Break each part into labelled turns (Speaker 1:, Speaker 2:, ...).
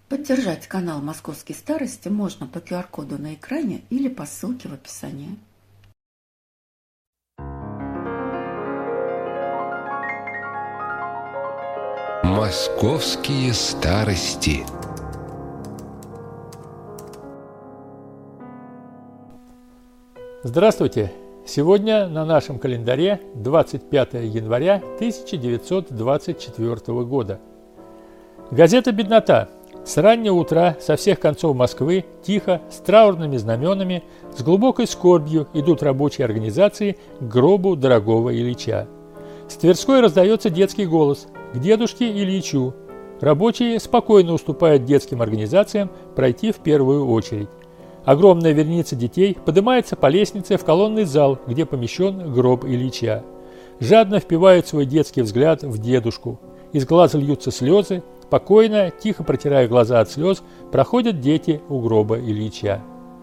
Speaker 1: Поддержать канал «Московские старости» можно по QR-коду на экране или по ссылке в описании.
Speaker 2: «Московские старости».
Speaker 3: Здравствуйте! Сегодня на нашем календаре 25 января 1924 года. Газета «Беднота». С раннего утра со всех концов Москвы тихо, с траурными знаменами, с глубокой скорбью идут рабочие организации к гробу дорогого Ильича. С Тверской раздается детский голос «К дедушке Ильичу». Рабочие спокойно уступают детским организациям пройти в первую очередь. Огромная вереница детей поднимается по лестнице в колонный зал, где помещен гроб Ильича. Жадно впивают свой детский взгляд в дедушку. Из глаза льются слезы. Спокойно, тихо протирая глаза от слез, проходят дети у гроба Ильича.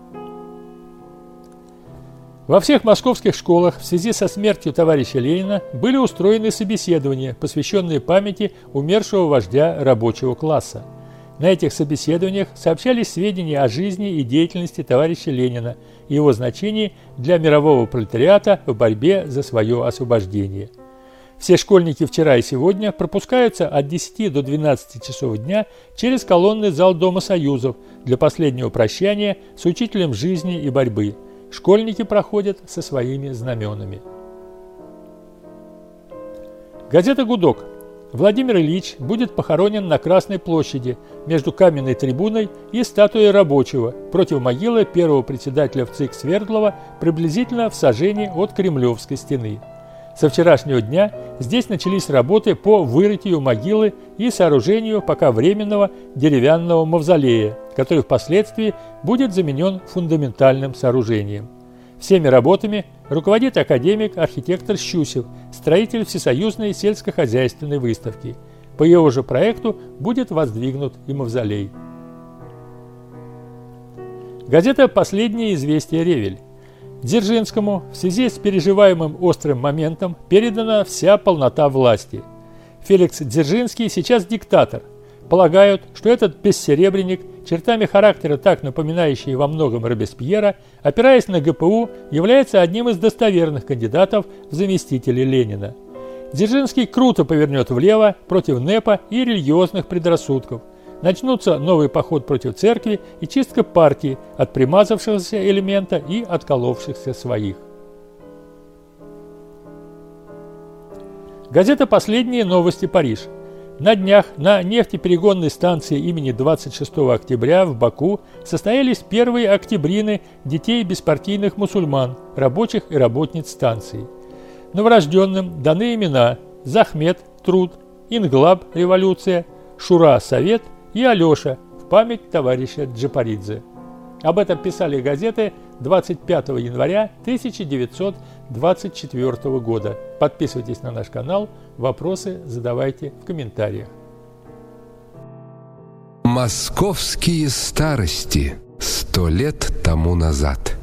Speaker 3: Во всех московских школах в связи со смертью товарища Ленина были устроены собеседования, посвященные памяти умершего вождя рабочего класса. На этих собеседованиях сообщались сведения о жизни и деятельности товарища Ленина и его значении для мирового пролетариата в борьбе за свое освобождение. Все школьники вчера и сегодня пропускаются от 10 до 12 часов дня через колонный зал Дома Союзов для последнего прощания с учителем жизни и борьбы. Школьники проходят со своими знаменами. Газета «Гудок». Владимир Ильич будет похоронен на Красной площади между каменной трибуной и статуей рабочего против могилы первого председателя ВЦИК Свердлова приблизительно в сажении от Кремлевской стены. Со вчерашнего дня здесь начались работы по вырытию могилы и сооружению пока временного деревянного мавзолея, который впоследствии будет заменен фундаментальным сооружением. Всеми работами руководит академик-архитектор Щусев, строитель Всесоюзной сельскохозяйственной выставки. По его же проекту будет воздвигнут и мавзолей. Газета «Последние известия. Ревель». Дзержинскому в связи с переживаемым острым моментом передана вся полнота власти. Феликс Дзержинский сейчас диктатор. Полагают, что этот бессеребренник, чертами характера так напоминающий во многом Робеспьера, опираясь на ГПУ, является одним из достоверных кандидатов в заместители Ленина. Дзержинский круто повернет влево против НЭПа и религиозных предрассудков. Начнутся новый поход против церкви и чистка партии от примазавшегося элемента и отколовшихся своих. Газета «Последние новости. Париж». На днях на нефтеперегонной станции имени 26 октября в Баку состоялись первые октябрины детей беспартийных мусульман, рабочих и работниц станции. Новорожденным даны имена Захмет – труд, Инглаб – революция, Шура – совет и Алеша в память товарища Джапаридзе. Об этом писали газеты 25 января 1924 года. Подписывайтесь на наш канал, вопросы задавайте в комментариях.
Speaker 2: «Московские старости» 100 лет тому назад.